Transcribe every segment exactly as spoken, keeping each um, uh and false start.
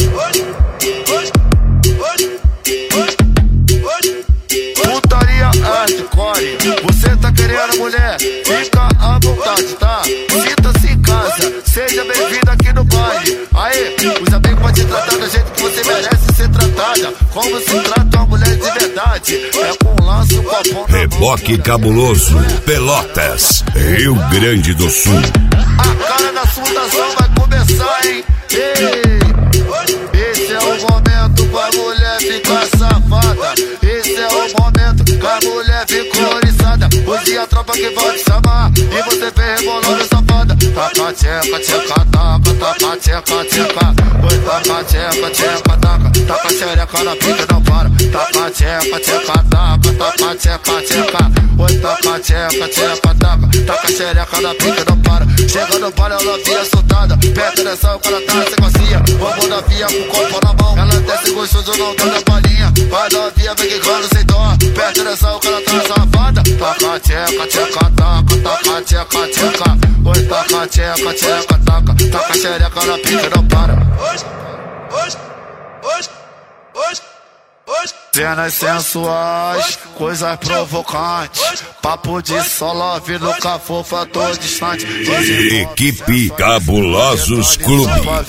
Putaria hardcore, você tá querendo mulher? Fica à vontade, tá? Sinta-se em casa, seja bem-vindo aqui no baile. Aê, os amigos podem te tratar do jeito que você merece ser tratada. Como se trata uma mulher de verdade? É com um lance, um copão. Reboque Cabuloso, Pelotas, Rio Grande do Sul. A cara da fundação vai começar, hein? Ei, esse é o momento pra mulher ficar safada. Esse é o momento que a mulher ficou oriçada. Hoje a tropa que vai te chamar e você vem rebolando safada. Taca, tcheca, tcheca, taca, taca, tcheca, tcheca. Oi, taca, tcheca, tcheca, taca. Taca xereca na pica, não para. Taca, tcheca, tcheca, taca, taca, tcheca, tcheca. Oi, taca, tcheca, tcheca, taca. Taca xereca na pica, não para. Chega no palho, ela via soltada. Perto dessa, o cara tá na sequência. Vamos na via com o copo na mão. Ela desce gostoso, não tá na palhinha. Vai na via, vem quicando sem dó. Perto dessa, o cara tá safada. Taca, tcheca, tcheca, taca. Taca, tcheca, tcheca. Oi, taca, tcheca, tcheca, taca. Taca xereca na pica, não para. Hoje, hoje, hoje, hoje. Cenas sensuais, coisas provocantes. Papo de só love, nunca for fator distante. Equipe Cabulosos Clube.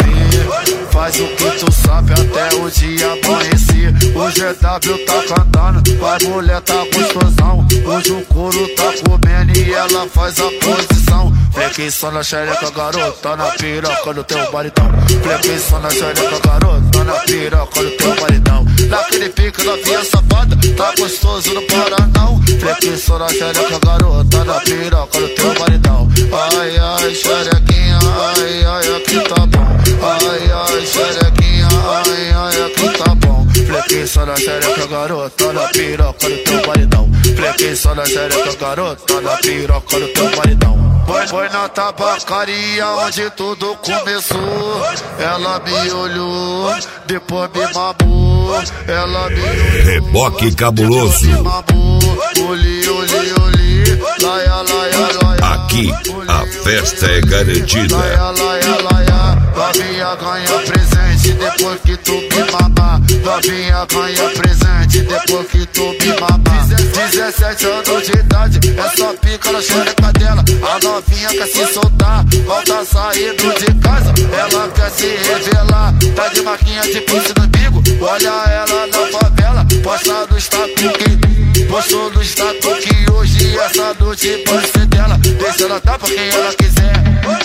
Faz o que tu sabe até o dia amanhecer. O G W tá cantando, a mulher tá gostosão. Hoje o couro tá comendo e ela faz a posição. Flequei só na xereca, garota, na piroca do teu baritão. Flequei só na xereca, garota, na piroca do teu baritão. Naquele pique da via safada, tá gostoso, não para não. Flequei só na xereca, garota, na piroca do teu baritão. Ai, ai, xerequinha, ai, ai, aqui tá bom. Ai, ai, xerequinha, ai, ai, aqui tá bom. Flequei só na xereca, garota, na piroca do teu baritão. Flequei só na xereca, garota, na piroca do teu baritão. Foi, foi na tabacaria onde tudo começou. Ela me olhou, depois me mamou. Ela me olhou, Reboque Cabuloso. me mamou. Olhe, olhe, olhe. Laia, laia, laia. Aqui a festa é garantida. Laia, laia, laia. Novinha ganha presente depois que tu me mamar. Novinha ganha presente depois que tu me mamar. dezessete anos de idade, é só pica na xereca dela. A novinha quer se soltar, volta saindo de casa. Ela quer se revelar, tá de marquinha de pulso no bico. Olha ela na favela, posta no status que postou no status que hoje essa noite pode ser dela. Deixa ela dar pra quem ela quiser.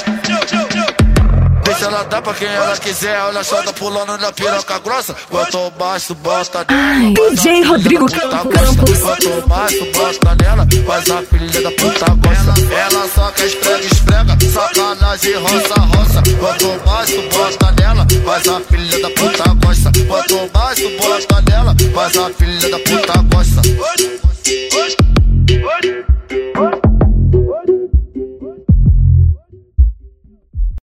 Deixa ela dar pra quem ela quiser. Olha só, tá pulando na piroca grossa. Quanto mais tu bosta nela, D J Rodrigo Campos. Quanto mais tu bosta nela, faz a filha da puta gosta. Ela só quer esfrega, esfrega, sacanagem, roça, roça. Quanto mais tu bosta nela, faz a filha da puta gosta. Quanto mais tu bosta nela, faz a filha da puta gosta.